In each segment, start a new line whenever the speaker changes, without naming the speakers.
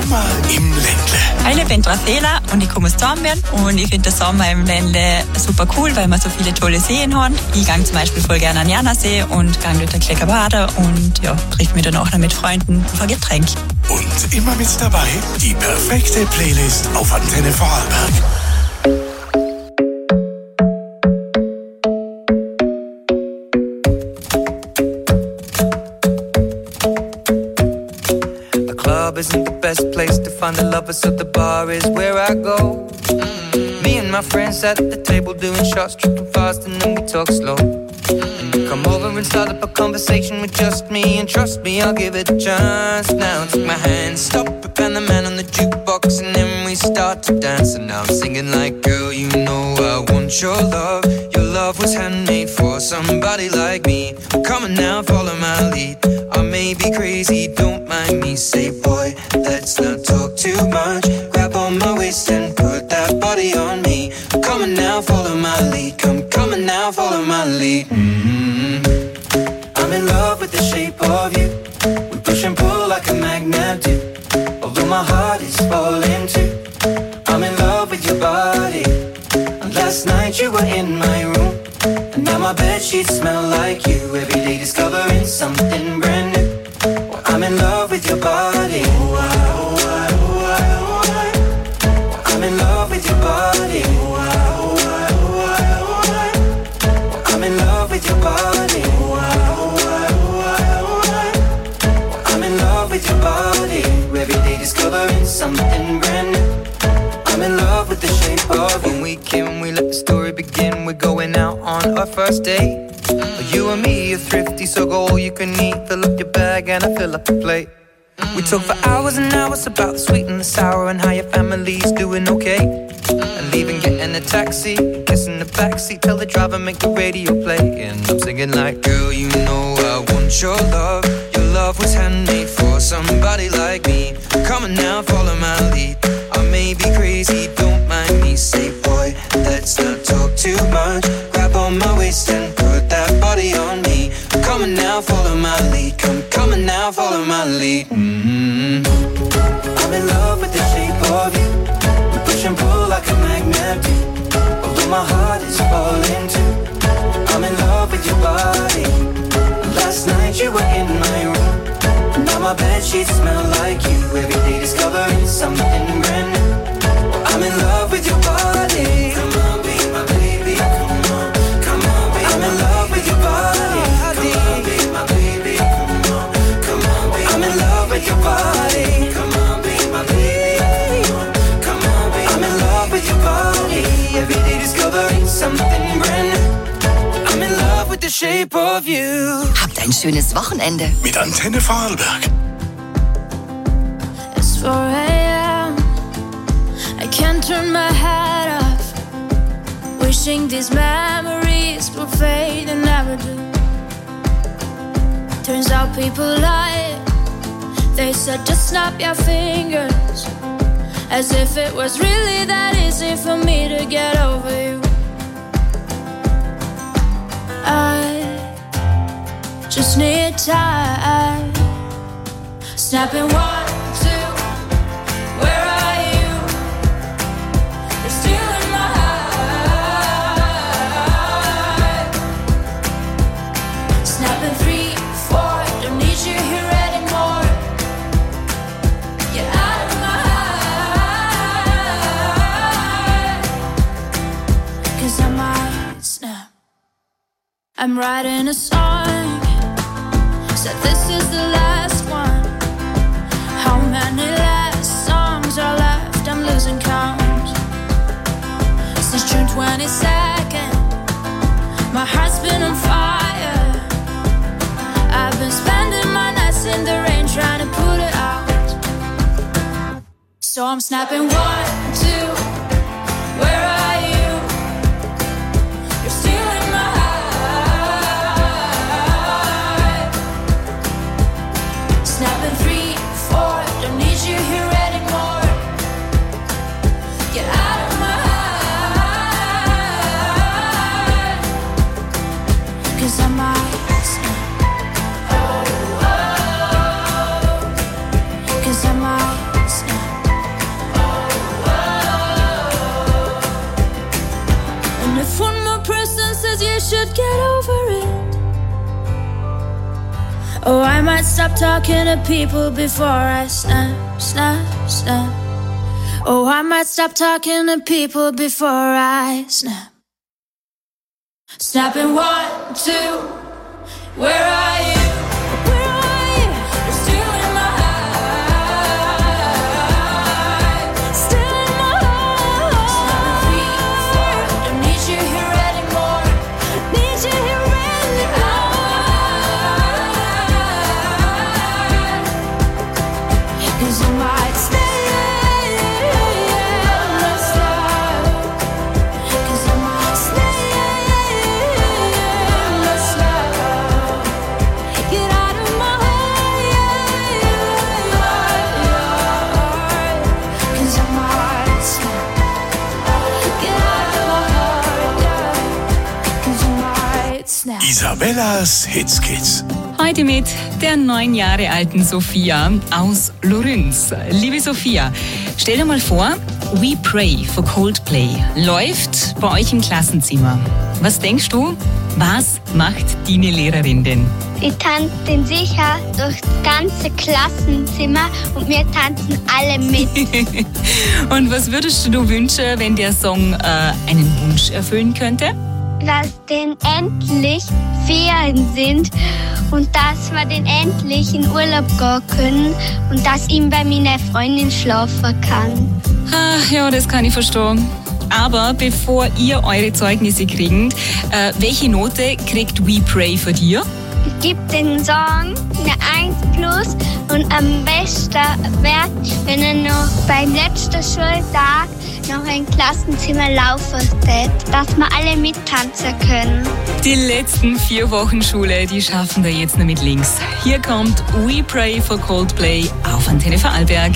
Sommer im Ländle.
Hi, ich bin Raffaela und ich komme aus Dornbirn und ich finde den Sommer im Ländle super cool, weil wir so viele tolle Seen haben. Ich gehe zum Beispiel voll gerne an den Janasee und gehe dort ein kleiner baden und ja, treffe mich dann auch noch mit Freunden auf ein Getränk.
Und immer mit dabei die perfekte Playlist auf Antenne Vorarlberg.
Isn't the best place to find a lover, so the bar is where I go. Me and my friends at the table doing shots, tripping fast, and then we talk slow. And you come over and start up a conversation with just me, and trust me, I'll give it a chance. Now take my hand, stop it, and the man on the jukebox, and then we start to dance. And now I'm singing like, girl, you know I want your love. Your love was handmade for somebody like me. Come on now, follow my lead. I may be crazy, don't mind me. Say, boy, let's not talk too much. Grab on my waist and put that body on me. Come on now, follow my lead. Come on now, follow my lead. I'm in love with the shape of you. We push and pull like a magnet do. Although my heart is falling too. I'm in love with your body. And last night you were in my room. And now my bedsheets smell like you. Every day discovering something brand new. Well, I'm in love with your body. I'm in love with your body. I'm in love with your body. I'm in love with your body. Every day discovering something brand new. I'm in love with the shape of when we came, we let the story begin. We're going out on our first date. You and me are thrifty, so go all you can eat. Fill up your bag and I fill up the plate. We talk for hours and hours about the sweet and the sour and how your family's doing okay. And leaving, getting a taxi, kissing the backseat, tell the driver make the radio play. And I'm singing like, girl, you know I want your love. Your love was handmade for somebody like me. Come on now, follow my lead. I may be crazy, don't mind me. Say, boy, let's not talk too much. Grab on my waist and put that body on me. Come on now, follow my lead. Come on now, follow my lead. I'm in love with the shape of you. We push and pull like a magnet do. Although my heart is falling too. I'm in love with your body. Last night you were in my room. Now my bedsheets smell like you. Every day discovering something brand new. I'm in love with your body. Come on, be my baby. Come on, come on, be I'm in love with your body. Come on, be my baby. Come on, come on, be I'm in love with your body. Come on, be my baby. Come on, be I'm in love with your body. Every day discovering something brand new. I'm in love with the shape of you.
Habt ein schönes Wochenende
mit Antenne Vorarlberg.
It's 4 a.m. I can't turn my head off. Wishing these memories will fade and never do. Turns out people lie. They said just snap your fingers. As if it was really that easy for me to get over you. I just need time. Snapping 1, 2. Where are you? You're still in my heart. Snapping 3, 4. Don't need you here anymore. Get out of my heart. 'Cause I might snap. I'm writing a song. Said this is the last one. How many last songs are left? I'm losing count. Since June 22nd, my heart's been on fire. I've been spending my nights in the rain trying to put it out. So I'm snapping 1, 2. Where are you? You're still in my heart. Snapping 3, 4. Don't need you here anymore. Get out of my heart. 'Cause I might snap. 'Cause I might snap. Oh, I might stop talking to people before I snap, snap, snap. Oh, I might stop talking to people before I snap. Snapping 1, 2, where are you? Where are you? You're still in my heart. Still in my heart. Snapping 3, 4, don't need you here anymore. Need you here anymore. 'Cause I might stay.
Isabellas Hitskits.
Heute mit der 9 Jahre alten Sophia aus Lorenz. Liebe Sophia, stell dir mal vor, We Pray for Coldplay läuft bei euch im Klassenzimmer. Was denkst du, was macht deine Lehrerin denn?
Die tanzt den sicher durch das ganze Klassenzimmer und wir tanzen alle mit.
Und was würdest du wünschen, wenn der Song einen Wunsch erfüllen könnte?
Dass denn endlich Ferien sind und dass wir den endlich in Urlaub gehen können und dass ich bei meiner Freundin schlafen kann.
Ach ja, das kann ich verstehen. Aber bevor ihr eure Zeugnisse kriegt, welche Note kriegt We Pray für dir?
Ich gebe den Song eine 1+ und am besten wäre, wenn er noch beim letzten Schultag noch ein Klassenzimmer laufen wird, dass wir alle mittanzen können.
Die letzten 4 Wochen Schule, die schaffen wir jetzt nur mit links. Hier kommt We Pray for Coldplay auf Antenne Vorarlberg.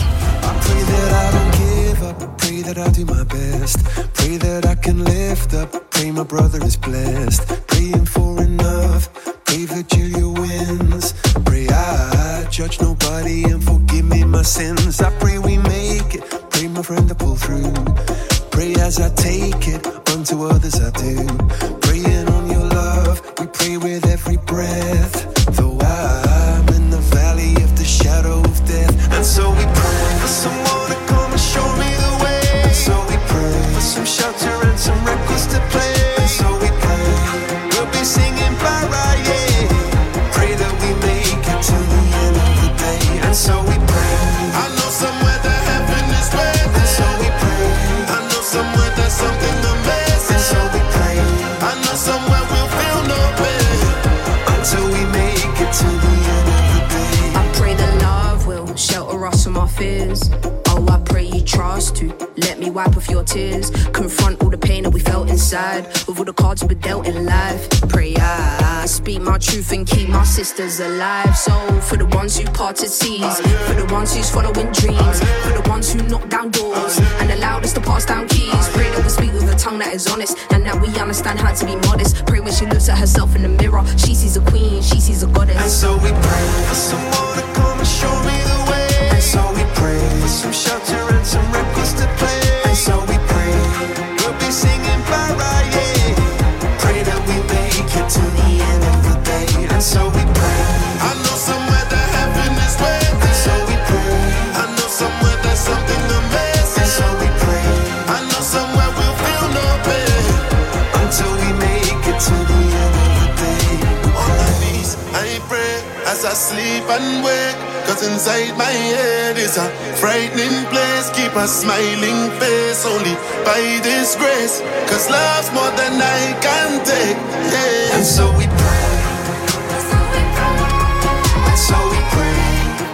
Pray that I do my best. Pray that I can lift up. Pray my brother is blessed. Praying for enough. Pray Virgilia wins. Pray I judge nobody and forgive me my sins. I pray we make it. Pray my friend to pull through. Pray as I take it. Unto others I do. Praying on your love. We pray with every breath. Though I'm in the valley of the shadow of death. And so we pray for someone to come and show me the way. So we pray for some shelter and some records to play. And so we pray we'll be singing para, yeah. Pray that we make it to the end of the day. And so we pray. I know somewhere that heaven is waiting. And so we pray. I know somewhere there's something amazing. And so we pray. I know somewhere we'll feel no pain until we make it to the end of the day.
I pray that love will shelter us from our fears. Oh, I pray you trust to let me wipe off your tears. Confront all the pain that we felt inside with all the cards we dealt in life. Pray I speak my truth and keep my sisters alive. So for the ones who parted seas, for the ones who's following dreams, for the ones who knock down doors and allowed us to pass down keys. Pray that we speak with a tongue that is honest and that we understand how to be modest. Pray when she looks at herself in the mirror, she sees a queen, she sees a goddess.
And so we pray for someone to come and show me the way. And so we pray for some shelter and some records to play. And so we pray we'll be singing para, yeah. Pray that we make it to the end of the day. And so we pray. I know somewhere that heaven is waiting. And so we pray. I know somewhere there's something amazing. And so we pray. I know somewhere we'll feel no pain until we make it to the end of the day. On my knees I pray as I sleep and wake. 'Cause inside my head is a frightening place. Keep a smiling face only by this grace. 'Cause love's more than I can take, yeah. And so we pray. And so we pray. And so we pray.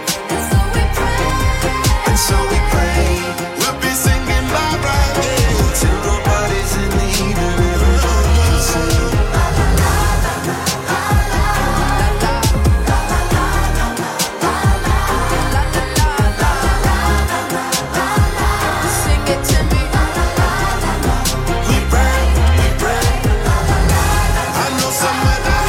And so we pray. We'll be singing bye bye, yeah. Till nobody's in need and everybody can sing. Somewhere that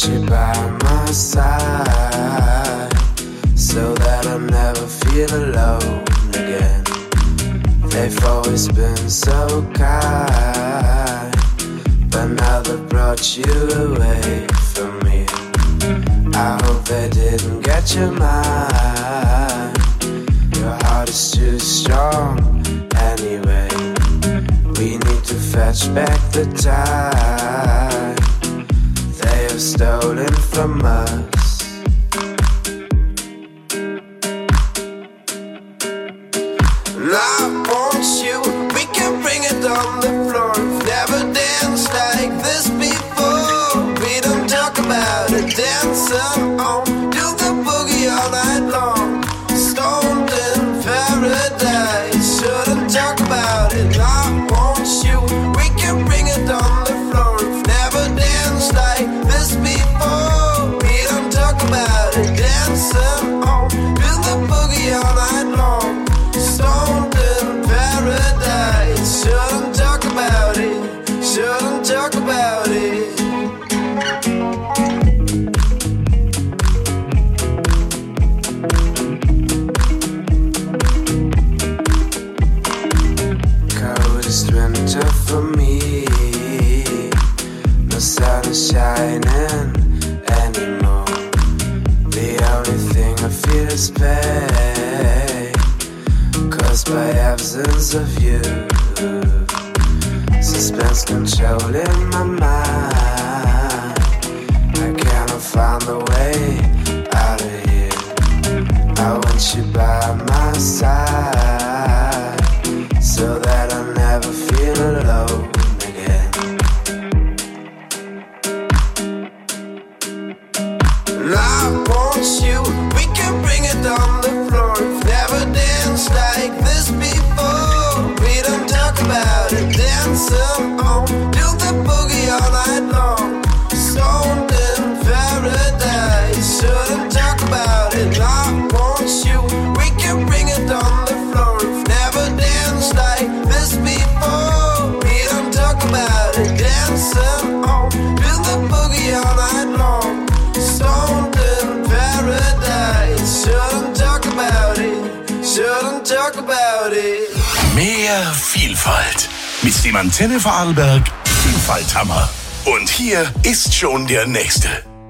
you by my side, so that I'll never feel alone again. They've always been so kind, but now they brought you away from me. I hope they didn't get your mind. Your heart is too strong anyway. We need to fetch back the time they have stolen from us. And I want you, we can bring it on the floor. Never danced like this before. We don't talk about it, dance on, do the boogie all night long. Stoned in paradise, shouldn't talk about it. I want you, we can bring it on the floor. Never danced like this before. We don't talk about it, dance on, do the boogie all night long. Stoned in paradise, shouldn't talk about it, shouldn't talk about it. Coldest winter for me, no sun is shining anymore. The only thing I feel is pain, caused by absence of you. Suspense controlling my mind. I cannot find the way out of here. I want you by my side, so that I'll never feel alone again. And I want you, we can bring it on the floor. Never danced like this before. We don't talk about it, dance on, do the boogie all night long. Stoned in paradise, shouldn't talk about it. I want you, we can bring it on the floor. Never danced like this before. We don't talk about it, dance on, do the boogie all night long. Stoned in paradise, shouldn't talk about it, shouldn't talk about it.
Mehr Vielfalt mit dem Antenne Vorarlberg Vielfalthammer. Und hier ist schon der nächste.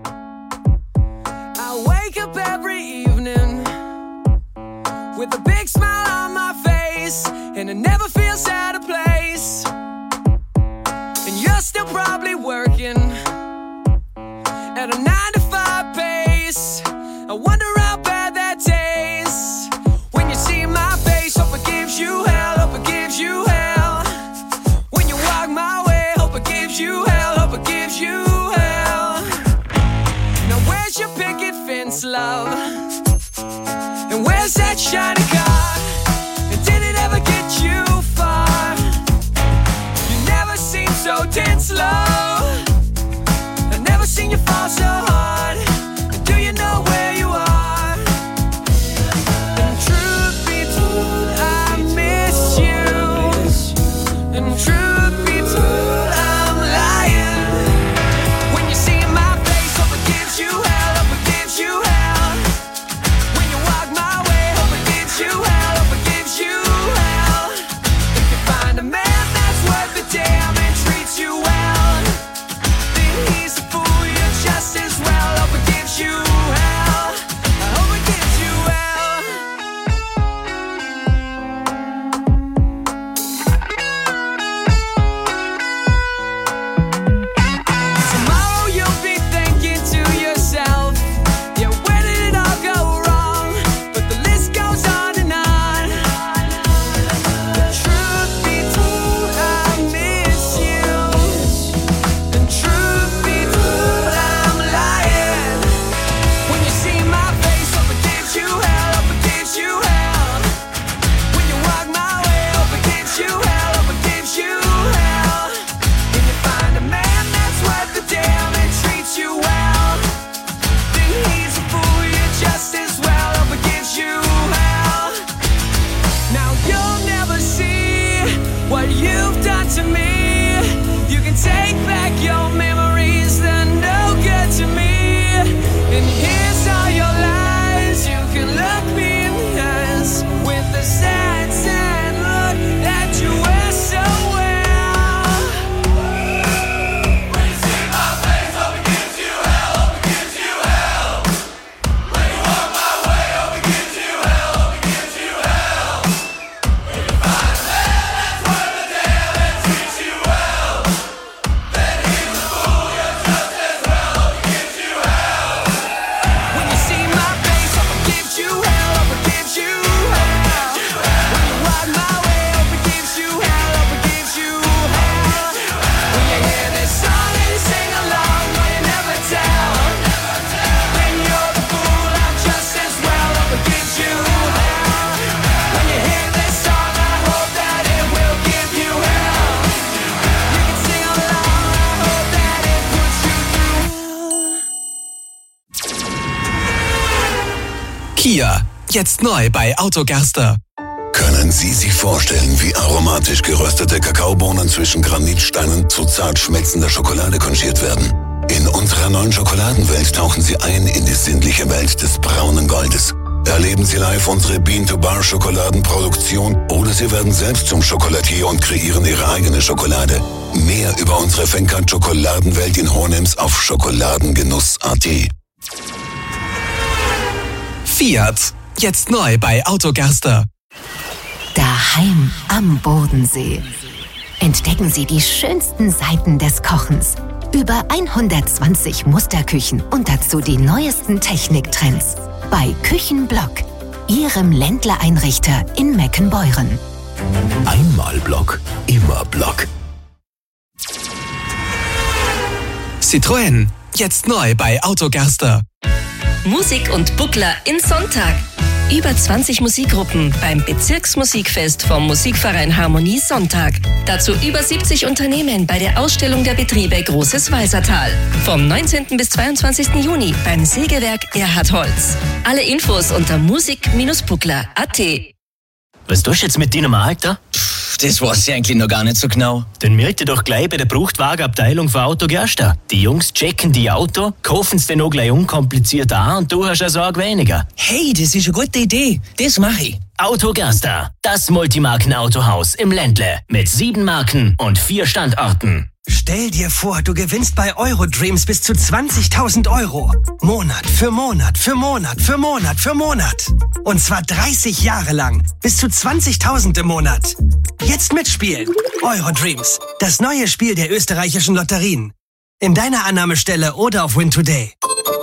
I wake up every evening with a big smile on my face, and it never feels out of place. And you're still probably working at a 9-to-5 pace. I wonder how bad that tastes when you see my face. Hope it gives you hell, hope it gives you hell. When you walk my way, hope it gives you hell, hope it gives you hell. Now where's your picket fence, love? And where's that shiny car? And did it ever get you far? You never seem so tense, love. I've never seen you fall so hard. Do you know where you are? And truth be told, I miss you. And truth be told, I'm lying. When you see my face, hope it gives you hell, hope it gives you hell. When you walk my way, hope it gives you hell, hope it
Kia, jetzt neu bei Autogerster.
Können Sie sich vorstellen, wie aromatisch geröstete Kakaobohnen zwischen Granitsteinen zu zart schmelzender Schokolade konchiert werden? In unserer neuen Schokoladenwelt tauchen Sie ein in die sinnliche Welt des braunen Goldes. Erleben Sie live unsere Bean-to-Bar-Schokoladenproduktion oder Sie werden selbst zum Schokoladier und kreieren Ihre eigene Schokolade. Mehr über unsere Fenkat-Schokoladenwelt in Hohenems auf schokoladengenuss.at.
Fiat, jetzt neu bei Autogerster.
Daheim am Bodensee. Entdecken Sie die schönsten Seiten des Kochens. Über 120 Musterküchen und dazu die neuesten Techniktrends. Bei Küchenblock, Ihrem Ländler-Einrichter in Meckenbeuren.
Einmal Block, immer Block.
Citroën, jetzt neu bei Autogerster.
Musik und Buckler in Sonntag. Über 20 Musikgruppen beim Bezirksmusikfest vom Musikverein Harmonie Sonntag. Dazu über 70 Unternehmen bei der Ausstellung der Betriebe Großes Walsertal. Vom 19. bis 22. Juni beim Sägewerk Erhard Holz. Alle Infos unter musik-buckler.at.
Was tust du jetzt mit deinem Alter?
Das weiß ich eigentlich noch gar nicht so genau.
Dann melde dich doch gleich bei der Bruchtwagenabteilung von Autogerster. Die Jungs checken die Auto, kaufen es dann auch gleich unkompliziert an und du hast eine Sorge weniger.
Hey, das ist eine gute Idee. Das mache ich.
Autogerster, das Multimarken-Autohaus im Ländle. Mit 7 Marken und 4 Standorten.
Stell dir vor, du gewinnst bei Eurodreams bis zu 20.000 Euro. Monat für Monat für Monat für Monat für Monat. Und zwar 30 Jahre lang. Bis zu 20.000 im Monat. Jetzt mitspielen. Eurodreams. Das neue Spiel der österreichischen Lotterien. In deiner Annahmestelle oder auf Win Today.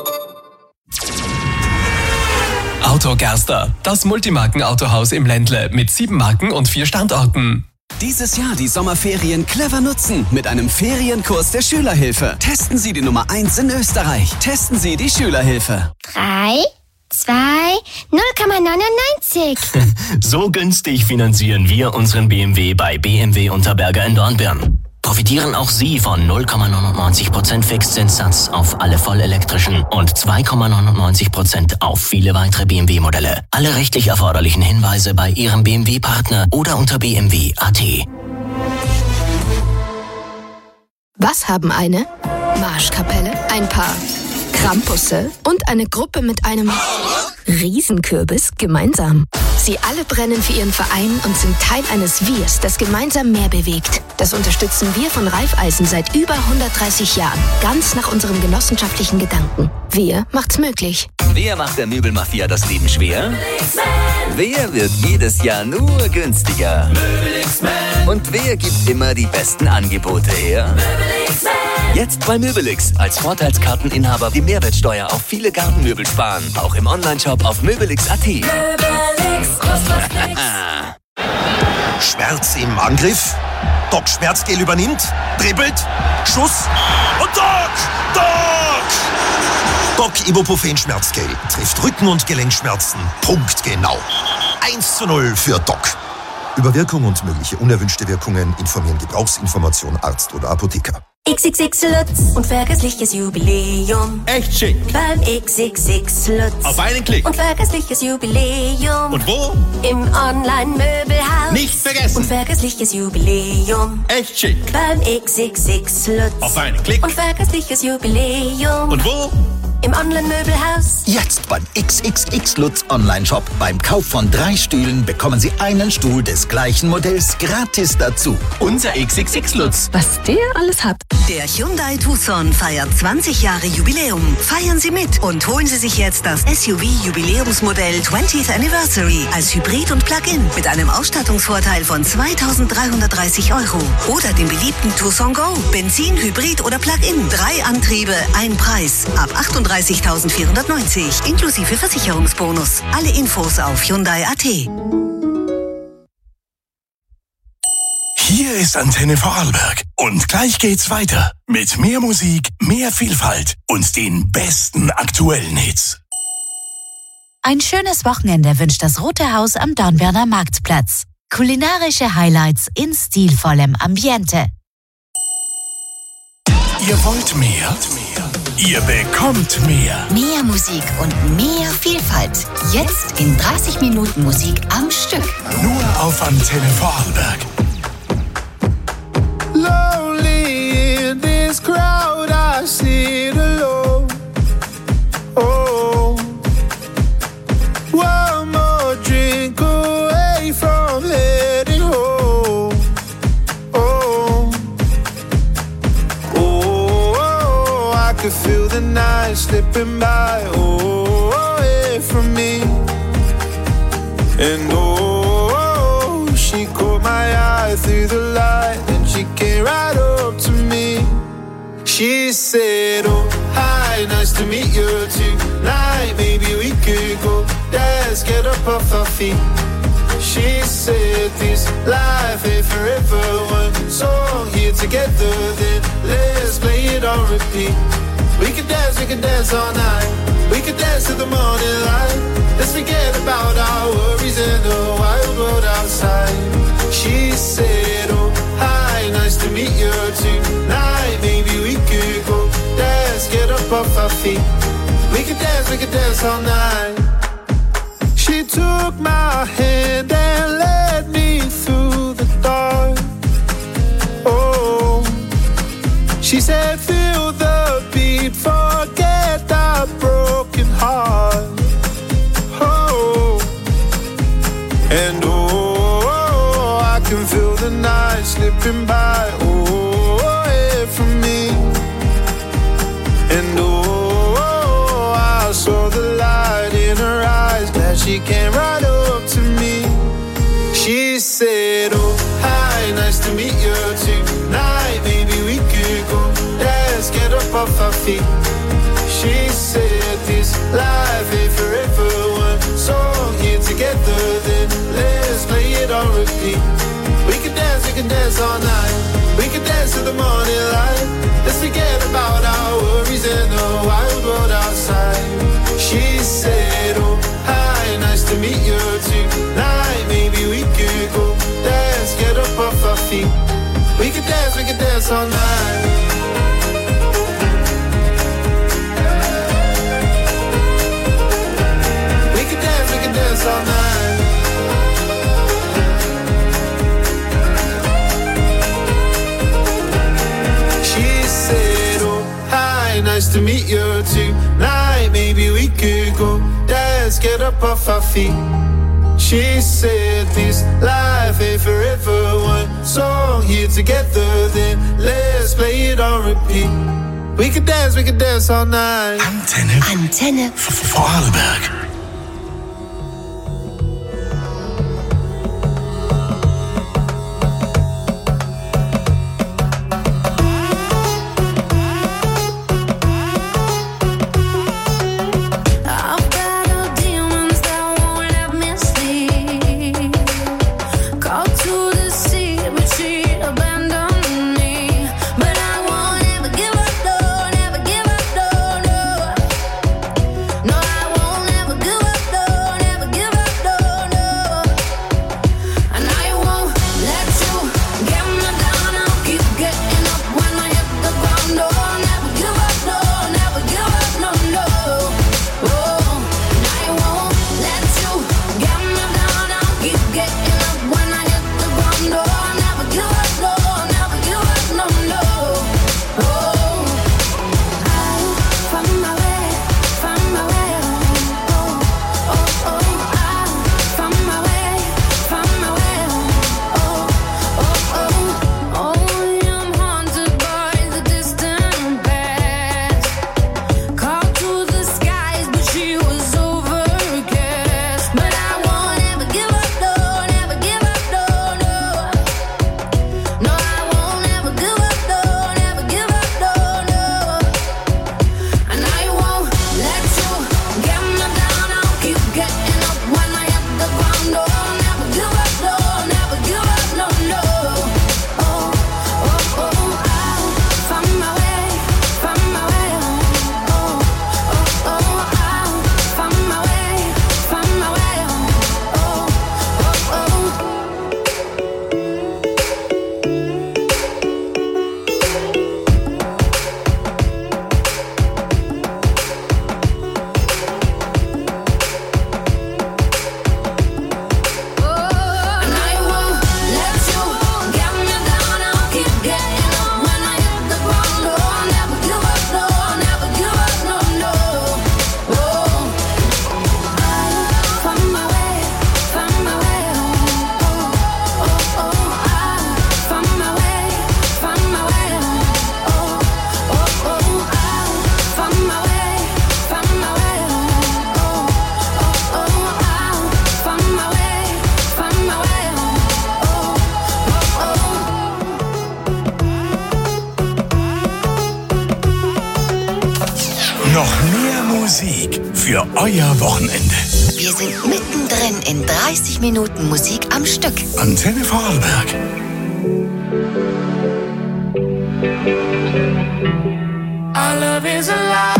Autogerster, das Multimarken-Autohaus im Ländle mit 7 Marken und 4 Standorten.
Dieses Jahr die Sommerferien clever nutzen mit einem Ferienkurs der Schülerhilfe. Testen Sie die Nummer 1 in Österreich. Testen Sie die Schülerhilfe.
3, 2, 0,99.
So günstig finanzieren wir unseren BMW bei BMW Unterberger in Dornbirn. Profitieren auch Sie von 0,99% Fixzinssatz auf alle vollelektrischen und 2,99% auf viele weitere BMW-Modelle. Alle rechtlich erforderlichen Hinweise bei Ihrem BMW-Partner oder unter BMW.at.
Was haben eine Marschkapelle, ein Paar Krampusse und eine Gruppe mit einem Riesenkürbis gemeinsam? Sie alle brennen für ihren Verein und sind Teil eines Wirs, das gemeinsam mehr bewegt. Das unterstützen wir von Raiffeisen seit über 130 Jahren. Ganz nach unserem genossenschaftlichen Gedanken. Wir macht's möglich.
Wer macht der Möbelmafia das Leben schwer? Wer wird jedes Jahr nur günstiger? Und wer gibt immer die besten Angebote her? Jetzt bei Möbelix als Vorteilskarteninhaber die Mehrwertsteuer auf viele Gartenmöbel sparen. Auch im Onlineshop auf möbelix.at.
Schmerz im Angriff? Doc Schmerzgel übernimmt, dribbelt, Schuss und Doc! Doc Ibuprofen Schmerzgel trifft Rücken- und Gelenkschmerzen punktgenau. 1:0 für Doc. Über Wirkung und mögliche unerwünschte Wirkungen informieren Gebrauchsinformation Arzt oder Apotheker.
XXX Lutz, unvergessliches Jubiläum.
Echt schick.
Beim XXX Lutz.
Auf einen Klick.
Unvergessliches Jubiläum.
Und wo?
Im Online-Möbelhaus.
Nicht vergessen.
Unvergessliches Jubiläum.
Echt schick.
Beim XXX Lutz.
Auf einen Klick.
Unvergessliches Jubiläum.
Und wo?
Im Online-Möbelhaus.
Jetzt beim XXX Lutz Online-Shop. Beim Kauf von 3 Stühlen bekommen Sie einen Stuhl des gleichen Modells gratis dazu.
Unser XXX Lutz.
Was der alles hat.
Der Hyundai Tucson feiert 20 Jahre Jubiläum. Feiern Sie mit und holen Sie sich jetzt das SUV-Jubiläumsmodell 20th Anniversary als Hybrid und Plug-in mit einem Ausstattungsvorteil von 2.330 € oder dem beliebten Tucson Go. Benzin, Hybrid oder Plug-in. 3 Antriebe, ein Preis. Ab 38.490 inklusive Versicherungsbonus. Alle Infos auf Hyundai.at.
Hier ist Antenne Vorarlberg und gleich geht's weiter mit mehr Musik, mehr Vielfalt und den besten aktuellen Hits.
Ein schönes Wochenende wünscht das Rote Haus am Dornbirner Marktplatz. Kulinarische Highlights in stilvollem Ambiente.
Ihr wollt mehr?
Ihr bekommt mehr.
Mehr Musik und mehr Vielfalt. Jetzt in 30 Minuten Musik am Stück.
Nur auf Antenne Vorarlberg.
Lonely in this crowd, I sit alone. Oh, one more drink away from heading home. Oh, oh, I could feel the night slipping by. Oh, away from me. And oh, she caught my eye through the light, and she came right up to me. She said, oh, hi, nice to meet you tonight. Maybe we could go dance, get up off our feet. She said, this life ain't forever. One song here together, then let's play it on repeat. We can dance all night. We can dance till the morning light. Let's forget about our worries in the wild world outside. She said, oh, hi, nice to meet you tonight. Maybe we could go dance, get up off our feet. We can dance all night. She took my hand and led me through the dark. Oh, she said, feel the beat, forget our broken heart. Oh, and oh, I can feel the night slipping by. Oh, away from me. And oh, I saw the light in her eyes. Glad she came right up to me. She said, oh, hi, nice to meet you tonight. Maybe we could go dance, get up off our feet. She said, this life ain't forever. One song here together, then let's play it on repeat. We can dance all night. We can dance till the morning light. Let's forget about our worries in the wild world outside. She said, oh, hi, nice to meet you tonight. Maybe we could go dance, get up off our feet. We can dance all night. We can dance all night. She said, oh, hi, nice to meet you tonight. Maybe we could go dance, get up off our feet. She said, this life ain't forever. One song here together, then let's play it on repeat. We can dance all night.
Antenne Vorarlberg.
No, I won't ever
Mehr Musik für euer Wochenende.
Wir sind mittendrin in 30 Minuten Musik am Stück.
Antenne Vorarlberg.
Our love is alive.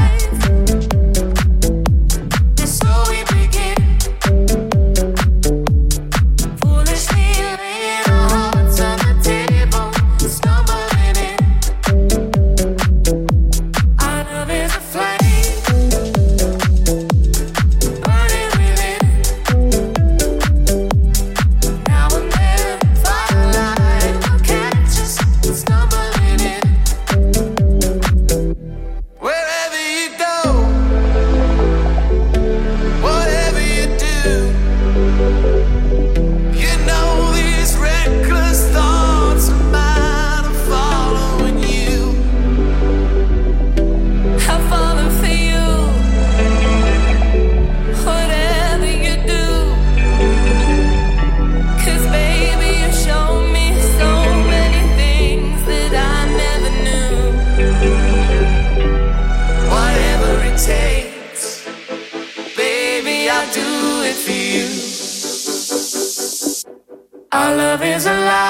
Our love is alive.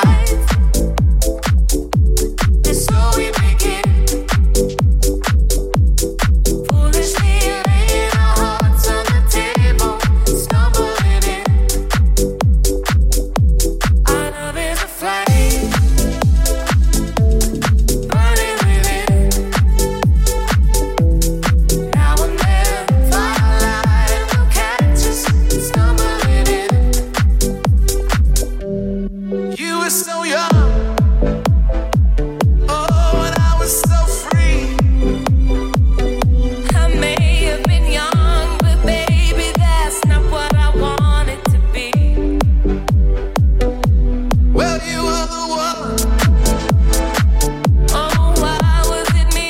And so we begin. Foolishly laying our hearts on the table, stumbling in. Our love is a flame, burning within. Now and then, firelight will catch us stumbling in. You were so young, oh, and I was so free. I may have been young, but baby, that's not what I wanted to be. Well, you were the one. Oh, why was it me?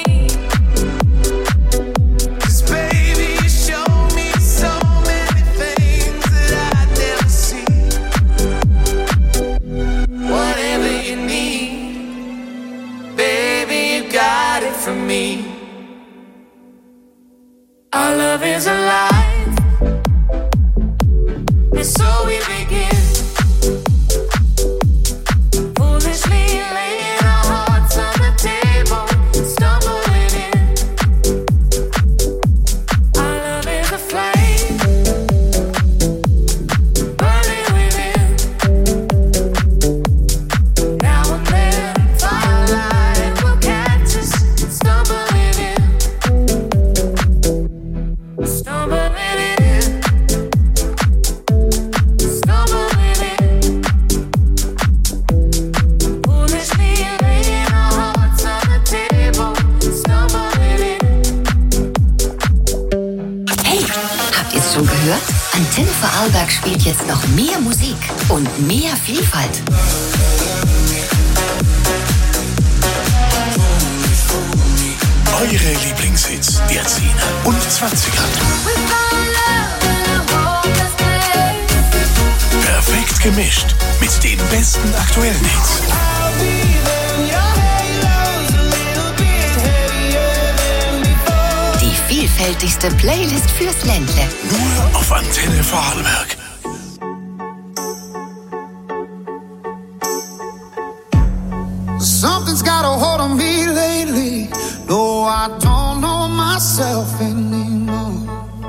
'Cause baby, you showed me so many things that I'd never seen. Whatever you need, baby, you got it from me. Our love is alive, and so we begin. Foolishly laying our hearts on the table, stumbling in. Our love is a flame, burning within. Now and then, firelight will catch us stumbling in. Stumbling in. Stumbling in. Foolishly laying our hearts on the table, stumbling in.
Hey, habt ihr es schon gehört? Antenne Vorarlberg spielt jetzt noch mehr Musik und mehr Vielfalt.
Eure Lieblingshits der 10er und 20er. Perfekt gemischt mit den besten aktuellen Hits.
Die vielfältigste Playlist fürs Ländle.
Nur auf Antenne Vorarlberg.
Something's got a hold on me lately. No, I don't know myself anymore.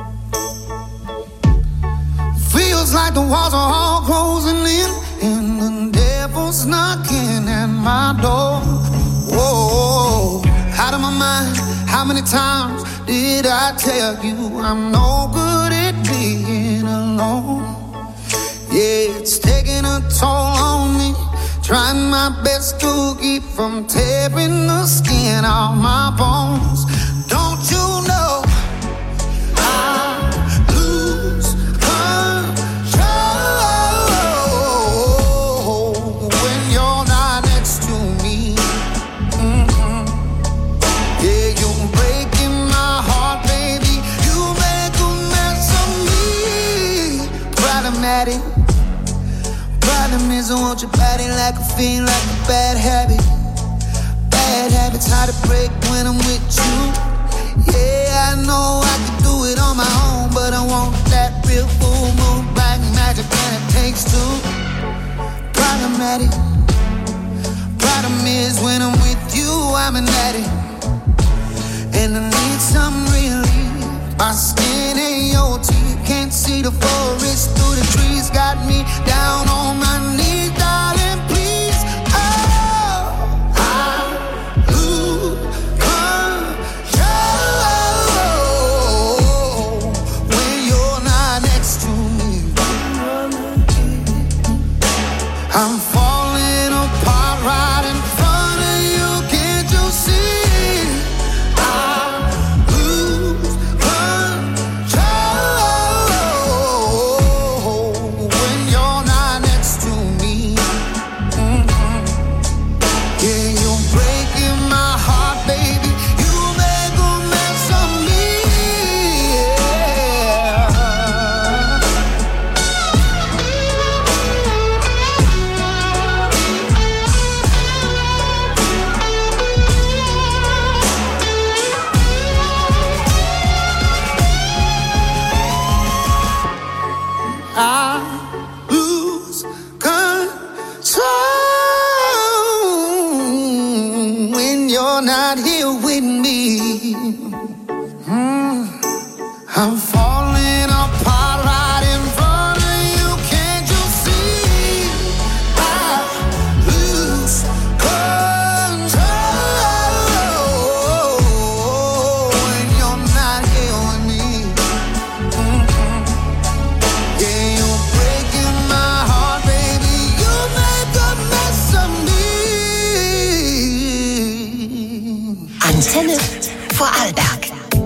Feels like the walls are all closing in, and the devil's knocking at my door. Whoa, out of my mind. How many times did I tell you I'm no good at being alone? Yeah, it's taking a toll on me. Trying my best to keep from tearing the skin off my bones. Don't you know I lose control when you're not next to me? Yeah, you're breaking my heart, baby. You make a mess of me. Problematic. Problem is I want your body like a fiend, like a bad habit. Bad habits hard to break when I'm with you. Yeah, I know I could do it on my own, but I want that real full moon, black magic, and it takes two. Problematic. Problem is when I'm with you, I'm an addict, and I need some relief. My skin ain't your teeth, can't see the forest through the trees. Got me down on my knees, darling, please. Oh, I lose control when you're not next to me. I'm falling apart right in front of you, can't you see? I lose control when you're not next to me. Yeah, you're breaking my heart, baby. You make a mess of me. I lose control when you're not here with me. I'm falling apart right in front of you, can't you see? I lose control when you're not here with me. Yeah, you're breaking my heart, baby. You make a mess of me.
Antenne Vorarlberg.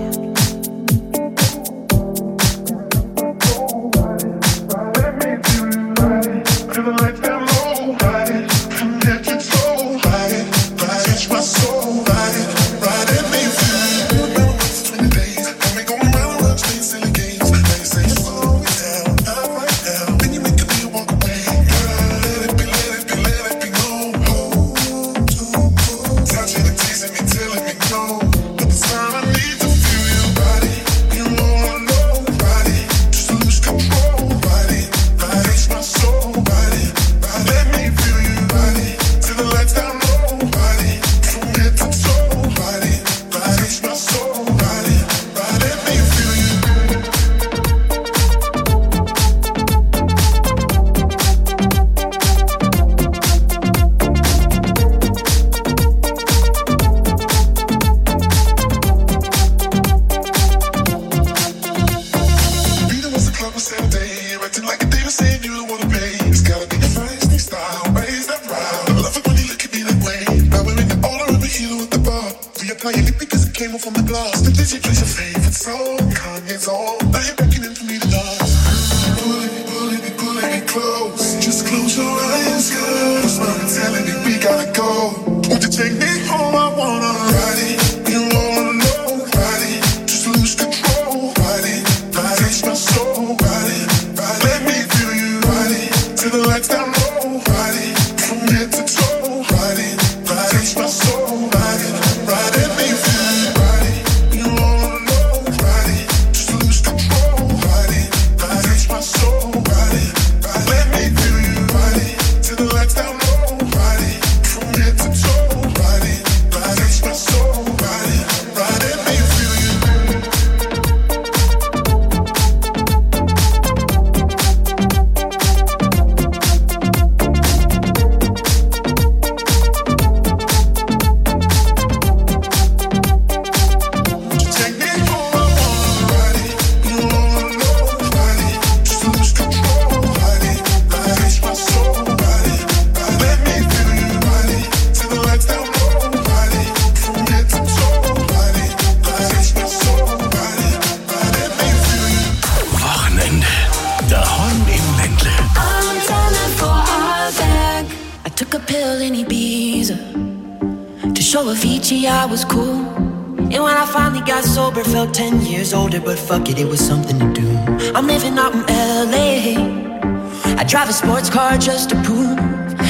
I was cool, and when I finally got sober, felt 10 years older, but fuck it, it was something to do. I'm living out in LA, I drive a sports car just to prove I'm a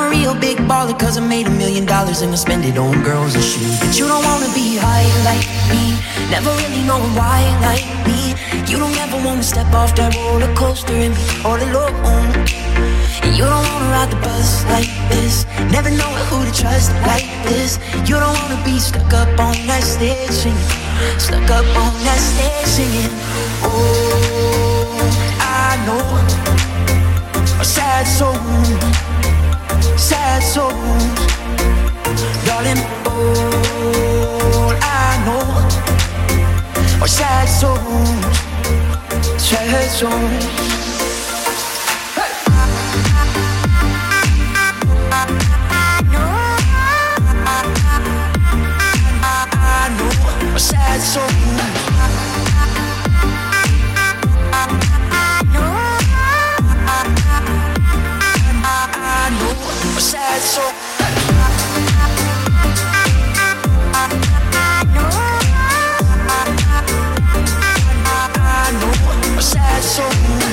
a real big baller cause I made $1 million and I spend it on girls and shoes. But you don't wanna be high like me, never really know why like me. You don't ever wanna step off that roller coaster and be all alone. And you don't wanna ride the bus like this, never know who to trust like this. You don't wanna be stuck up on that stage singing, stuck up on that stage singing. Oh, I know a sad soul, sad souls, darling. All I know are sad souls, sad souls. A sad soul. I know a sad soul. I know a sad soul.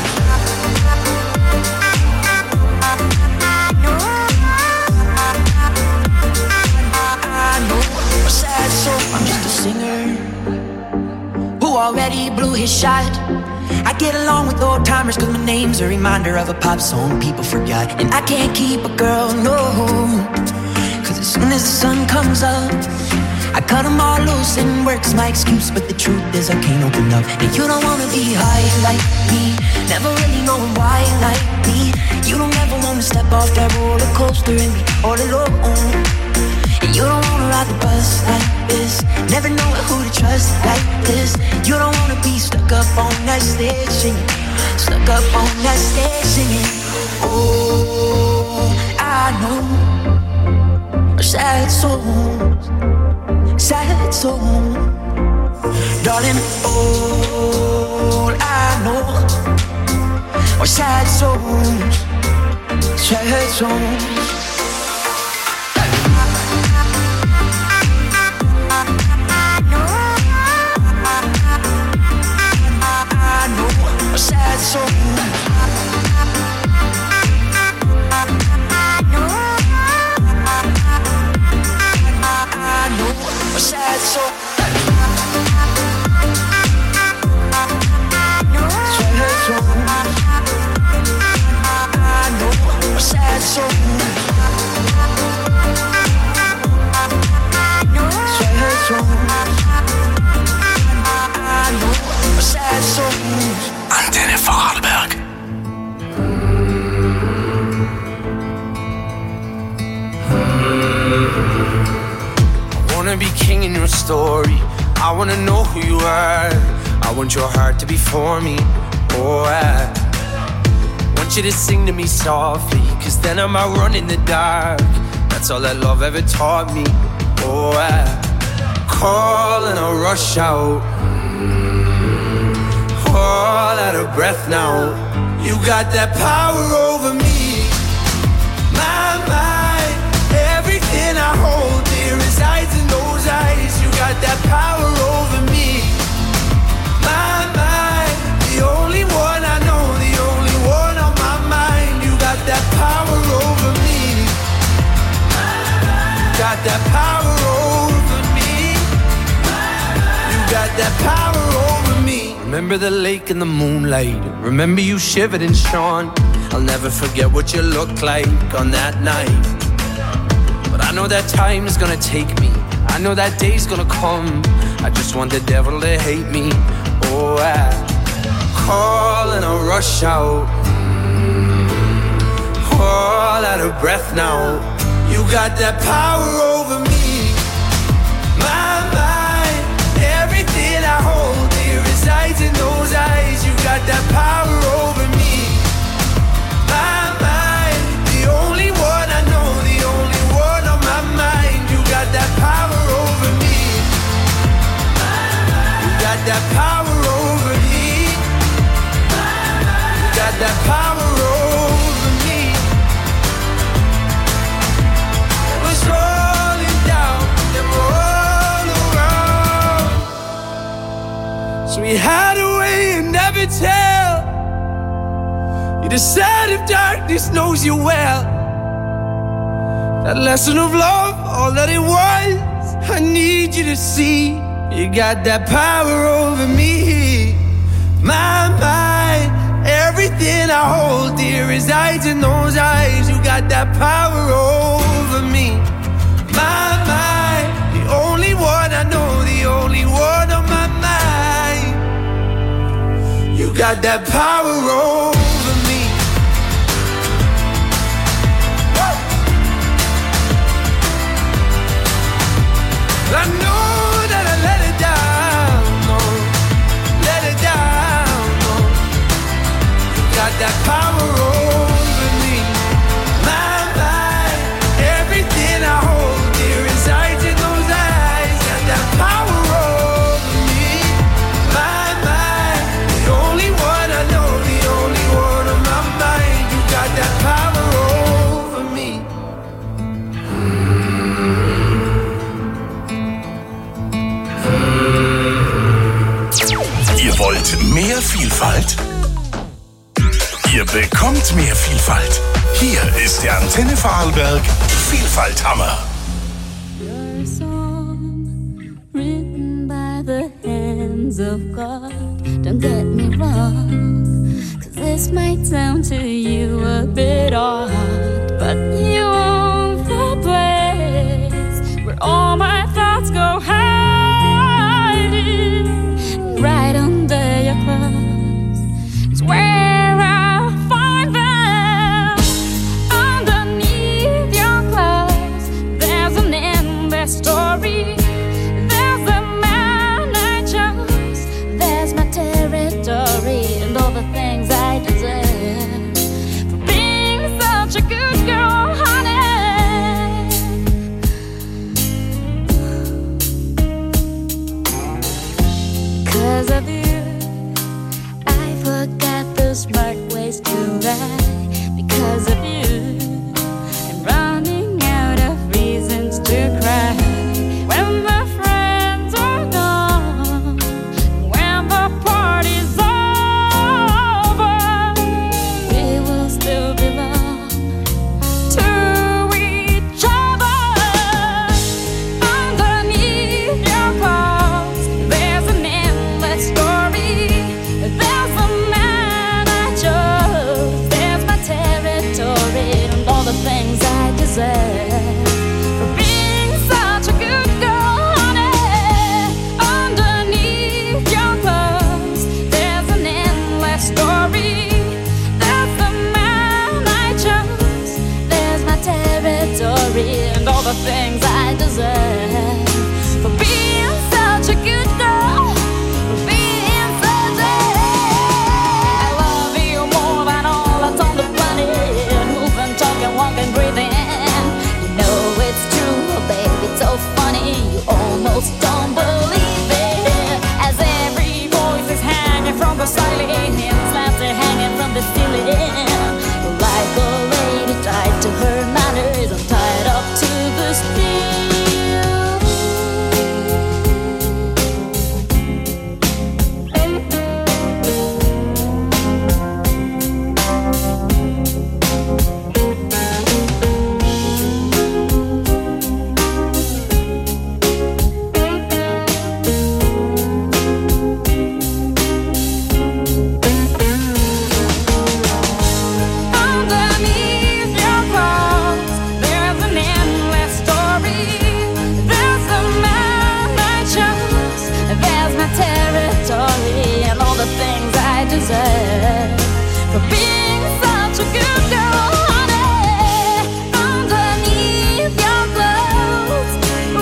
I'm just a singer who already blew his shot. I get along with old timers cause my name's a reminder of a pop song people forgot. And I can't keep a girl, no, cause as soon as the sun comes up I cut them all loose and work's my excuse. But the truth is I can't open up. And you don't wanna be high like me, never really know why like me. You don't ever wanna step off that roller coaster and be all alone. And you don't wanna ride the bus like this, never know who to trust like this. You don't wanna be stuck up on that stage singing, stuck up on that stage singing. Oh, I know sad souls, sad souls, darling. All I know are sad souls, sad souls. A sad soul. I know a sad soul. Sad soul. I know a sad soul. Sad soul. I know a sad soul.
Antenne Vorarlberg.
I wanna be king in your story. I wanna know who you are. I want your heart to be for me. Oh, I want you to sing to me softly, cause then I might run in the dark. That's all that love ever taught me. Oh, I call and I rush out, all out of breath now. You got that power over me. My mind, everything I hold dear resides in those eyes. You got that power over me. My mind, the only one I know, the only one on my mind. You got that power over me. You got that power over me. You got that power over me. Remember the lake in the moonlight. Remember you shivered and shone. I'll never forget what you looked like on that night. But I know that time is gonna take me. I know that day's gonna come. I just want the devil to hate me. Oh, I call and I rush out, all out of breath now. You got that power over me. My mind, everything I hold dear resides in those eyes. You got that power over me. My mind, the only one I know, the only one on my mind. You got that power over me. You got that power over me. You got that power over me. It was rolling down and all around. So we had a way and never tell. You decide if darkness knows you well. that lesson of love, all that it was. I need you to see you got that power over me. My mind, everything I hold dear resides in those eyes. You got that power over me. My mind, the only one I know, the only one on my mind. You got that power over me. I know that I let it down, no, let it down, no. You got that power over me. My mind, everything I hold dear resides in those eyes. Got that power over me. My mind, the only one I know, the only one on my mind. You got that power over me.
Ihr wollt mehr Vielfalt? Ihr bekommt mehr Vielfalt. Hier ist der Antenne Vorarlberg Vielfalthammer.
Your song, written by the hands of God. Don't get me wrong, 'cause this might sound to you a bit odd, but you own the place where all my thoughts go hiding. Right under your clothes is where I find them. Underneath your clothes, there's an endless story. There's a man I chose. There's my territory and all the things I deserve for being such a good girl, honey. 'Cause of you, I forgot the smart ways to lie. Because of you, I'm running out of reasons to cry. When the friends are gone, when the party's over, we will still belong to each other. Underneath your clothes, there's an endless story. There's a man I chose. There's my territory and all the things I deserve for being such a good girl, honey. Underneath your clothes, there's an endless story. There's the man I chose. There's my territory and all the things I deserve for being such a good girl, for being such a... I love you more than all that's on the planet. Moving, talking, walking, breathing. You know it's true, baby, it's so funny. You almost don't believe it. As every voice is hanging from the ceiling, slabs are hanging from the ceiling. Like a lady tied to her manners, I'm tied up to the steel. Underneath your clothes, there's an endless story. There's the man I chose. There's my territory and all the things I deserve for being such a good girl, honey. Underneath your clothes,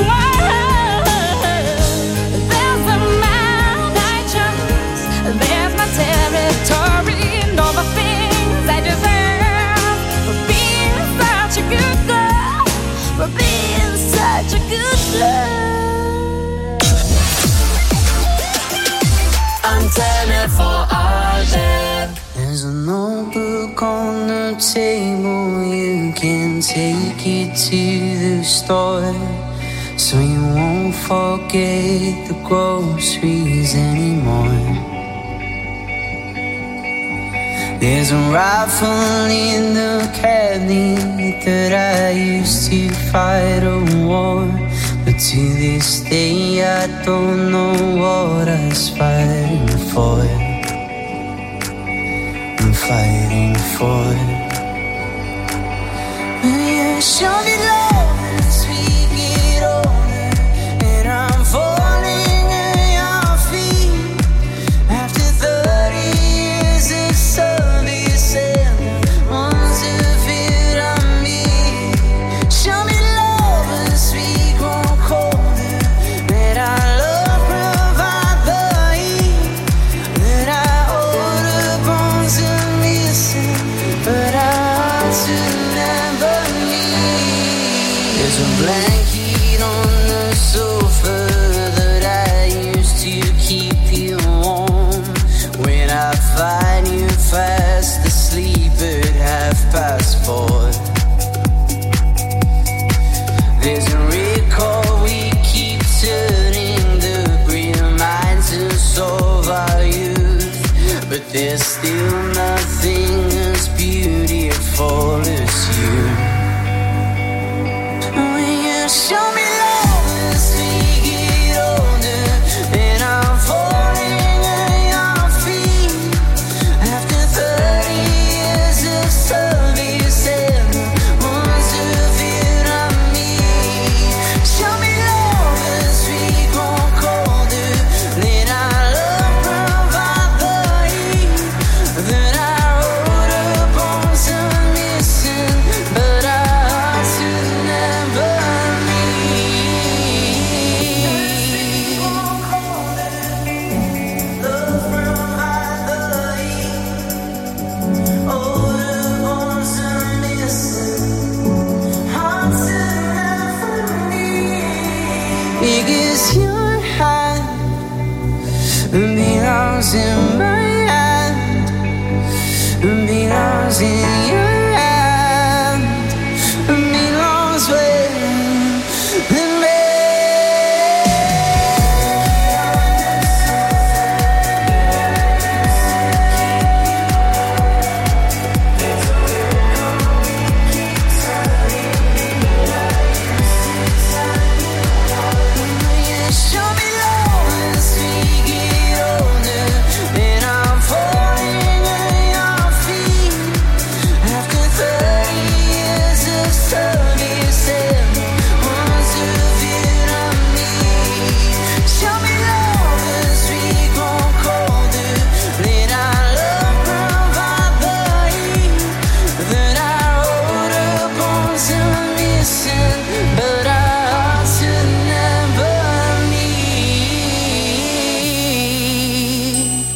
there's the man I chose. There's my territory and all the things I deserve for being such a good girl, for being such a good girl.
Antenne Vorarlberg. There's a notebook on the table. You can take it to the store, so you won't forget the groceries anymore. There's a rifle in the cabinet that I used to fight a war. But to this day I don't know what I was fighting for. I'm fighting for. Will you show me love as we get older? And I'm falling at your feet. After 30 years of service and months of it on me. Show me love as we grow colder. Let our love provide the heat that our older bones are missing, but our hearts will never need. There's a blanket on the sofa that I used to keep you warm. When I find you fast asleep at 4:30. There's a record we keep turning the reminders of our youth, but there's still nothing as beautiful as you. Will you show me love as we get older? And I'm falling at your feet. After 30 years of service and months of it on me. Show me love as we grow colder. Let our love provide the heat that our older bones are missing, but our hearts will never because your hand belongs in my hand, belongs in your hand, belongs with me. Show me love as we get older, and I'm falling at your feet. After 30 years of service and months of it on me. Show me love as we grow colder. Let our love provide the heat that our older bones are missing, but our hearts will never need.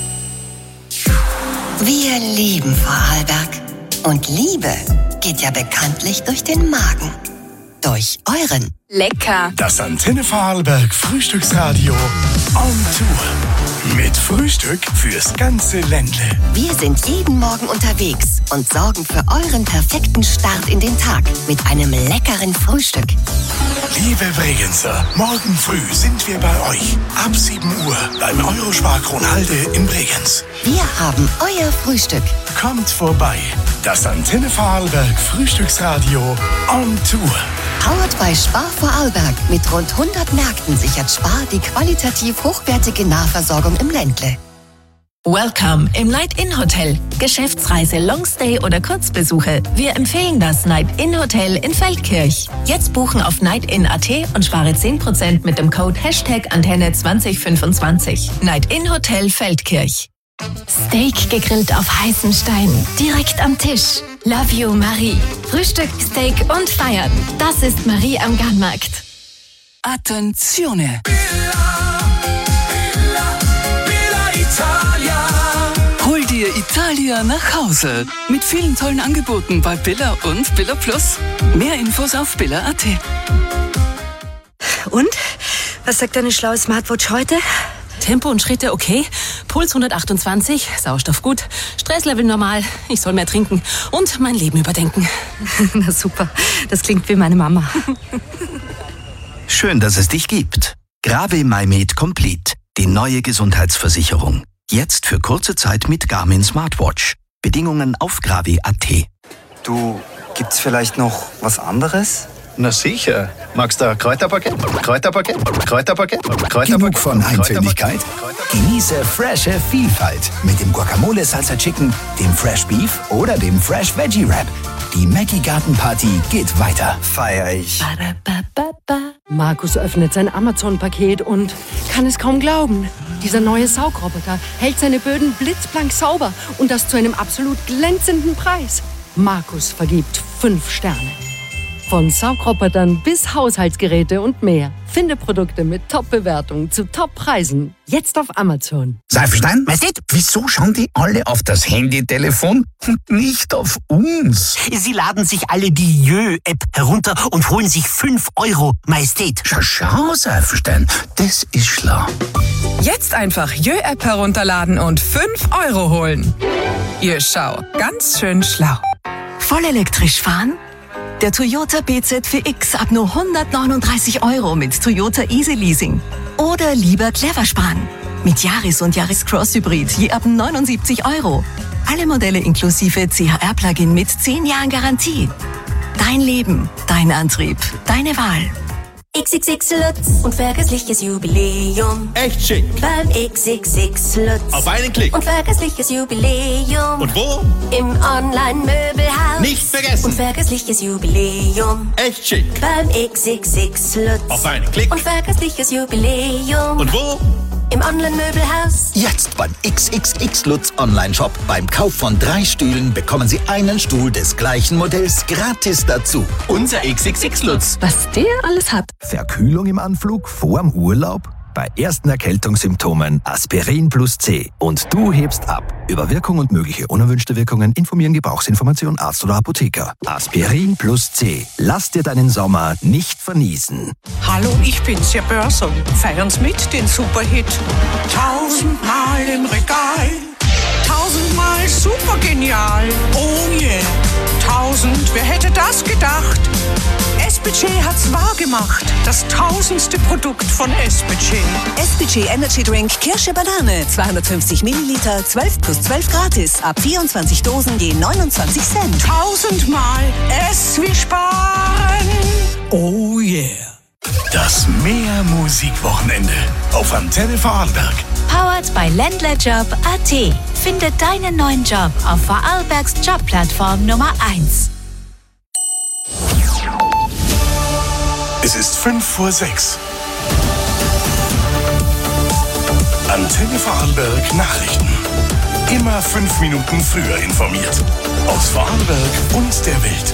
Wir lieben Vorarlberg. Und Liebe geht ja bekanntlich durch den Magen. Durch euren.
Lecker. Das Antenne Vorarlberg Frühstücksradio on Tour. Mit Frühstück fürs ganze Ländle.
Wir sind jeden Morgen unterwegs und sorgen für euren perfekten Start in den Tag mit einem leckeren Frühstück.
Liebe Bregenzer, morgen früh sind wir bei euch. Ab 7 Uhr beim Eurospar Kronhalde in Bregenz.
Wir haben euer Frühstück.
Kommt vorbei. Das Antenne Vorarlberg Frühstücksradio on Tour.
Powered by Spar Vorarlberg. Mit rund 100 Märkten sichert Spar die qualitativ hochwertige Nahversorgung im Ländle.
Welcome im Night-In-Hotel. Geschäftsreise, Longstay oder Kurzbesuche. Wir empfehlen das Night-In-Hotel in Feldkirch. Jetzt buchen auf nightin.at und spare 10% mit dem Code #Antenne2025. Night-In-Hotel Feldkirch.
Steak gegrillt auf heißen Steinen, direkt am Tisch. Love you, Marie. Frühstück, Steak und Feiern. Das ist Marie am Garnmarkt.
Attenzione! Hol dir Italia nach Hause. Mit vielen tollen Angeboten bei Billa und Billa Plus. Mehr Infos auf billa.at.
Und? Was sagt deine schlaue Smartwatch heute?
Tempo und Schritte okay, Puls 128, Sauerstoff gut, Stresslevel normal, ich soll mehr trinken und mein Leben überdenken.
Na super, das klingt wie meine Mama.
Schön, dass es dich gibt. Grave MyMed Complete, die neue Gesundheitsversicherung. Jetzt für kurze Zeit mit Garmin Smartwatch. Bedingungen auf gravi.at.
Du, gibt's vielleicht noch was anderes?
Na sicher. Magst du ein Kräuterpaket?
Genug von Eintötigkeit? Genieße frische Vielfalt mit dem Guacamole Salsa Chicken, dem Fresh Beef oder dem Fresh Veggie Wrap. Die Mackie Garten Party geht weiter.
Feier ich.
Markus öffnet sein Amazon-Paket und kann es kaum glauben. Dieser neue Saugroboter hält seine Böden blitzblank sauber und das zu einem absolut glänzenden Preis. Markus vergibt 5 Sterne. Von Saugrobotern bis Haushaltsgeräte und mehr. Finde Produkte mit Top-Bewertungen zu Top-Preisen. Jetzt auf Amazon.
Seifenstein, Majestät, wieso schauen die alle auf das Handy-Telefon und nicht auf uns?
Sie laden sich alle die Jö-App herunter und holen sich 5 €, Majestät.
Schau, Seifenstein, das ist schlau.
Jetzt einfach Jö-App herunterladen und 5 € holen. Ihr Schau, ganz schön schlau.
Vollelektrisch fahren? Der Toyota BZ4X ab nur 139 € mit Toyota Easy Leasing. Oder lieber clever sparen. Mit Yaris und Yaris Cross Hybrid je ab 79 €. Alle Modelle inklusive CHR-Plugin mit 10 Jahren Garantie. Dein Leben, dein Antrieb, deine Wahl.
XXX Lutz und vergessliches Jubiläum.
Echt schick.
Beim XXX Lutz.
Auf einen Klick.
Und vergessliches Jubiläum.
Und wo?
Im Online-Möbelhaus.
Nicht vergessen.
Und vergessliches Jubiläum.
Echt schick.
Beim XXX Lutz.
Auf einen Klick.
Und vergessliches Jubiläum.
Und wo?
Im Online-Möbelhaus.
Jetzt beim XXX Lutz Online-Shop. Beim Kauf von 3 Stühlen bekommen Sie einen Stuhl des gleichen Modells gratis dazu.
Unser XXX Lutz.
Was der alles hat.
Verkühlung im Anflug vorm Urlaub? Bei ersten Erkältungssymptomen Aspirin plus C. Und du hebst ab. Über Wirkung und mögliche unerwünschte Wirkungen informieren Gebrauchsinformation Arzt oder Apotheker. Aspirin plus C. Lass dir deinen Sommer nicht verniesen.
Hallo, ich bin's, Ihr Börser. Feiern's mit, den Superhit. 1000-mal im Regal. 1000-mal super genial. Oh yeah. 1000, wer hätte das gedacht? S-Budget hat's wahr gemacht. Das 1000. Produkt von S-Budget.
S-Budget Energy Drink Kirsche Banane. 250 Milliliter, 12 plus 12 gratis. Ab 24 Dosen je 29 Cent.
1000-mal S wie sparen. Oh yeah.
Das Mehr-Musik-Wochenende auf Antenne Vorarlberg.
Powered by Ländlerjob.at. Finde deinen neuen Job auf Vorarlbergs Jobplattform Nummer 1.
Es ist 5:06. Antenne Vorarlberg Nachrichten. Immer 5 Minuten früher informiert. Aus Vorarlberg und der Welt.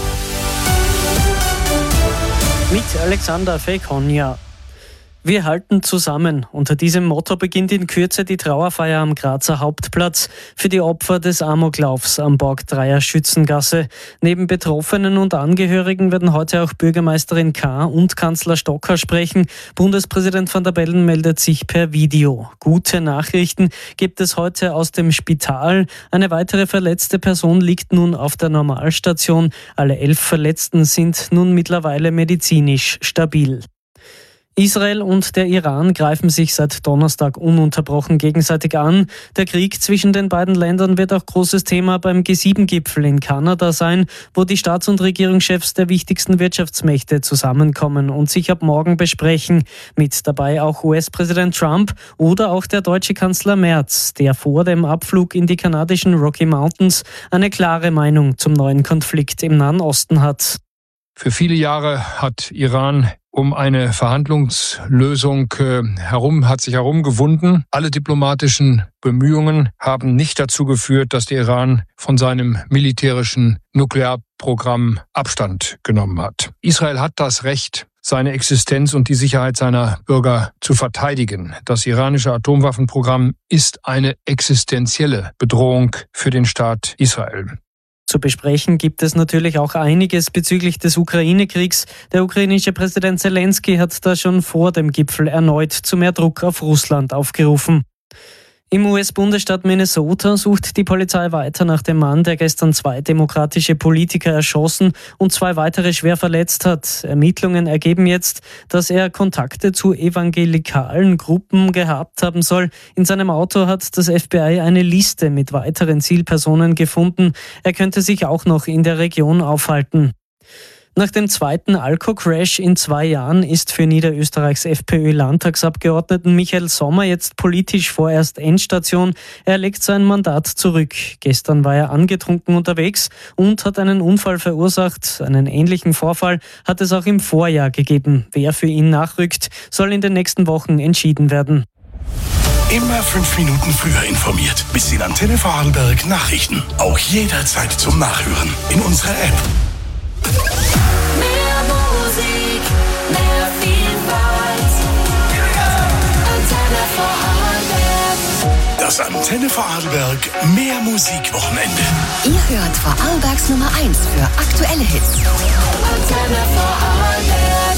Mit Alexander Fekonja. Wir halten zusammen. Unter diesem Motto beginnt in Kürze die Trauerfeier am Grazer Hauptplatz für die Opfer des Amoklaufs am Borg 3er Schützengasse. Neben Betroffenen und Angehörigen werden heute auch Bürgermeisterin K. und Kanzler Stocker sprechen. Bundespräsident van der Bellen meldet sich per Video. Gute Nachrichten gibt es heute aus dem Spital. Eine weitere verletzte Person liegt nun auf der Normalstation. Alle 11 Verletzten sind nun mittlerweile medizinisch stabil. Israel und der Iran greifen sich seit Donnerstag ununterbrochen gegenseitig an. Der Krieg zwischen den beiden Ländern wird auch großes Thema beim G7-Gipfel in Kanada sein, wo die Staats- und Regierungschefs der wichtigsten Wirtschaftsmächte zusammenkommen und sich ab morgen besprechen. Mit dabei auch US-Präsident Trump oder auch der deutsche Kanzler Merz, der vor dem Abflug in die kanadischen Rocky Mountains eine klare Meinung zum neuen Konflikt im Nahen Osten hat.
Für viele Jahre hat Iran um eine Verhandlungslösung hat sich herumgewunden. Alle diplomatischen Bemühungen haben nicht dazu geführt, dass der Iran von seinem militärischen Nuklearprogramm Abstand genommen hat. Israel hat das Recht, seine Existenz und die Sicherheit seiner Bürger zu verteidigen. Das iranische Atomwaffenprogramm ist eine existenzielle Bedrohung für den Staat Israel.
Zu besprechen gibt es natürlich auch einiges bezüglich des Ukraine-Kriegs. Der ukrainische Präsident Zelensky hat da schon vor dem Gipfel erneut zu mehr Druck auf Russland aufgerufen. Im US-Bundesstaat Minnesota sucht die Polizei weiter nach dem Mann, der gestern 2 demokratische Politiker erschossen und 2 weitere schwer verletzt hat. Ermittlungen ergeben jetzt, dass er Kontakte zu evangelikalen Gruppen gehabt haben soll. In seinem Auto hat das FBI eine Liste mit weiteren Zielpersonen gefunden. Er könnte sich auch noch in der Region aufhalten. Nach dem zweiten Alko-Crash in 2 Jahren ist für Niederösterreichs FPÖ-Landtagsabgeordneten Michael Sommer jetzt politisch vorerst Endstation. Er legt sein Mandat zurück. Gestern war er angetrunken unterwegs und hat einen Unfall verursacht. Einen ähnlichen Vorfall hat es auch im Vorjahr gegeben. Wer für ihn nachrückt, soll in den nächsten Wochen entschieden werden.
Immer 5 Minuten früher informiert. Bis in Antenne Vorarlberg Nachrichten. Auch jederzeit zum Nachhören in unserer App.
Mehr Musik, mehr Vielfalt. Antenne Vorarlberg.
Das Antenne Vorarlberg Mehr Musik-Wochenende.
Ihr hört Vorarlbergs Nummer 1 für aktuelle Hits.
Antenne Vorarlberg.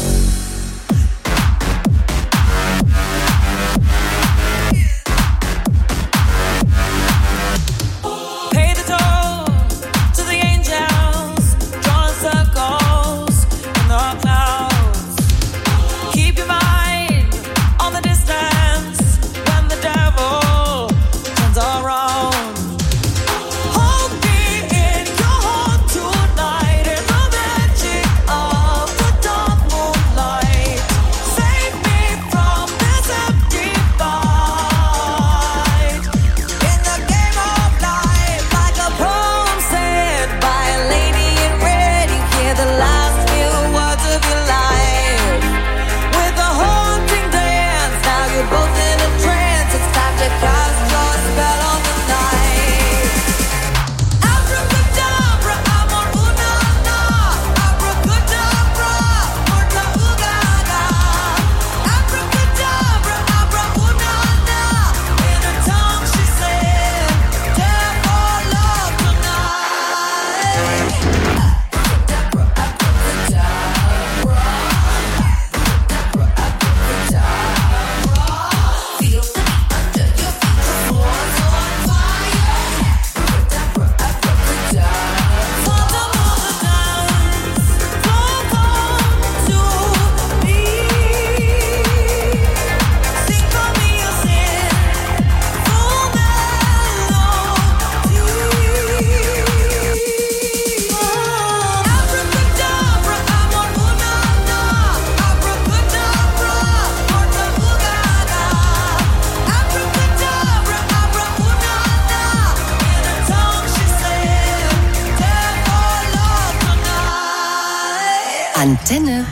Antenne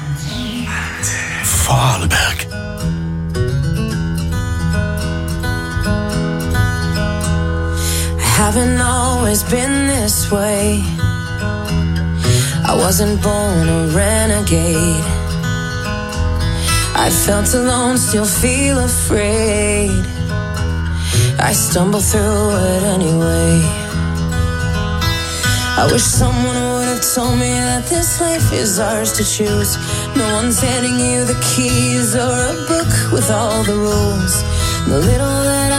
Vorarlberg.
Haven't always been this way. I wasn't born a renegade. I felt alone, still feel afraid. I stumble through it anyway. I wish someone would have told me that this life is ours to choose. No one's handing you the keys or a book with all the rules. The little that